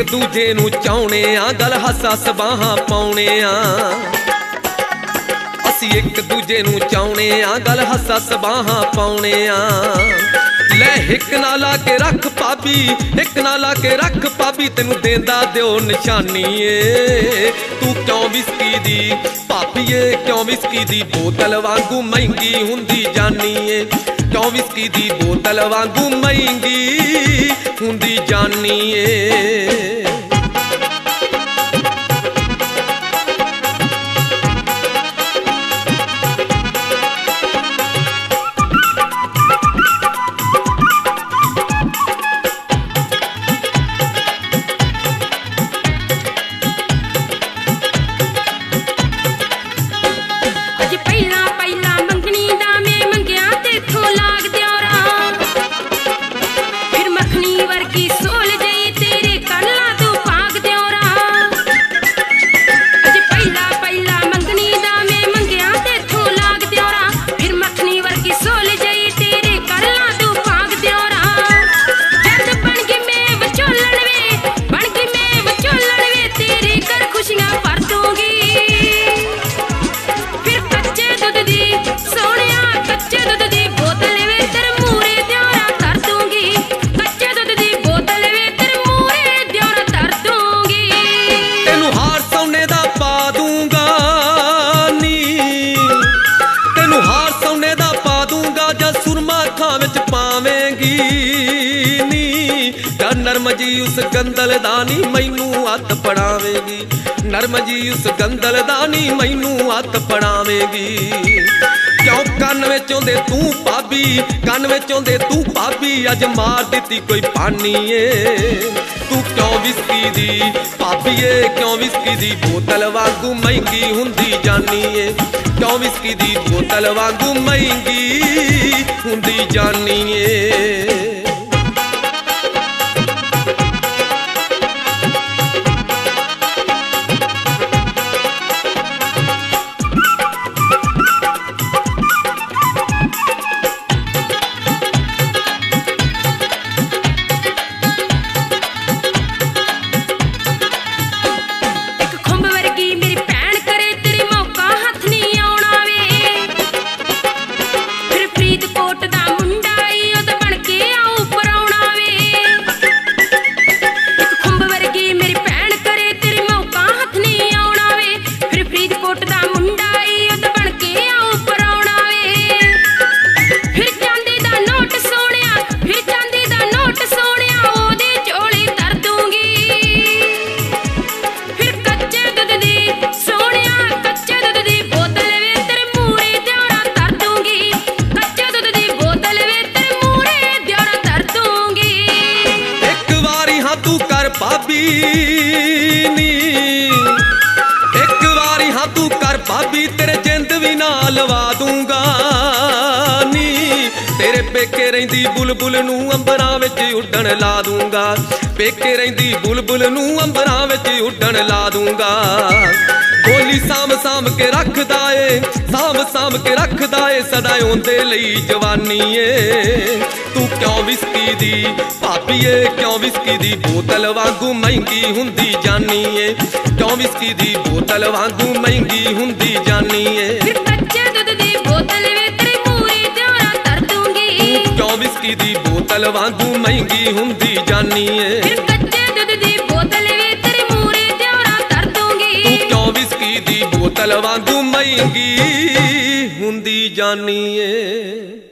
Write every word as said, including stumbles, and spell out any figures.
दूजे नू चाहुणे आ, गल हस हस बाहां पाउणे आ। असी एक दूजे नू चाहुणे आ, गल हस हस बाहां पाउणे आ। लै हिक ना ला के रख भाभी, हिक ना ला के रख भाभी, तेनू देंदा दिओ निशानी ए। तू क्यों विस्की दी भाभी ए, क्यों विस्की दी बोतल वांगू महंगी हुंदी जानी ए। क्यों विस्की दी बोतल वांगू महंगी हुंदी जानी ए। नरम जी उस गंदल दानी मैनू हथ पड़ावेगी, नरम जी उस गंदल दानी मैनू हथ पड़ावेगी। क्यों कन विच आउंदे तू भाभी, कन विच आउंदे तू भाभी, अज मार दिती कोई पानी ए। तू क्यों विस्की दी भाभी ए, क्यों विस्की दी बोतल वांगू महंगी हुंदी जानी ए। क्यों विस्की दी बोतल वांगू महंगी हुंदी जानी ए। भाभी नी एक बारी हाँ तू कर भाभी, तेरे जिंद भी ना लवा दूंगा नी। तेरे पेके रहिंदी बुलबुल नू अंबरां विच उड्डण ला दूंगा, पेके रहिंदी बुलबुल नू अंबरां विच उड्डण ला दूंगा। गोली साम साम के रखदा ए, साम साम के रखदा ए, सदा ओंदे लई जवानी ए। तू क्यों विस्की दी भाभी ए, क्यों विस्की दी बोतल वांगू महंगी हुंदी जानी ए। क्यों विस्की दी बोतल वांगू महंगी हुंदी जानी ए। कच्चे दूध दी बोतल वे तेरे मूरे दियोरा धर दूंगी। तू क्यों विस्की दी बोतल वांगू महंगी हुंदी जानी ए। कच्चे दूध दी बोतल वे तेरे मूरे दियोरा धर दूंगी। तू क्यों विस्की दी बोतल वांगू महंगी हुंदी जानी ए।